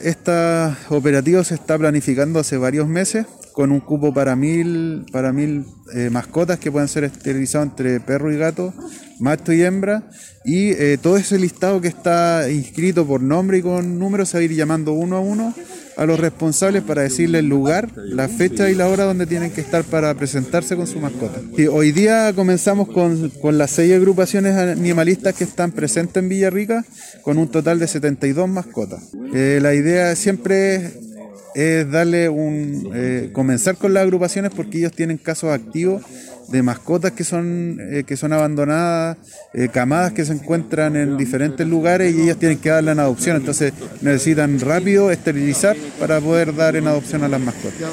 Esta operativa se está planificando hace varios meses con un cupo para mil mascotas que pueden ser esterilizados entre perro y gato, macho y hembra, y todo ese listado que está inscrito por nombre y con número se va a ir llamando uno a uno a los responsables para decirle el lugar, la fecha y la hora donde tienen que estar para presentarse con su mascota. Y hoy día comenzamos con las 6 agrupaciones animalistas que están presentes en Villarrica, con un total de 72 mascotas. La idea siempre es comenzar con las agrupaciones porque ellos tienen casos activos de mascotas que son abandonadas, camadas que se encuentran en diferentes lugares y ellos tienen que darla en adopción, entonces necesitan rápido esterilizar para poder dar en adopción a las mascotas.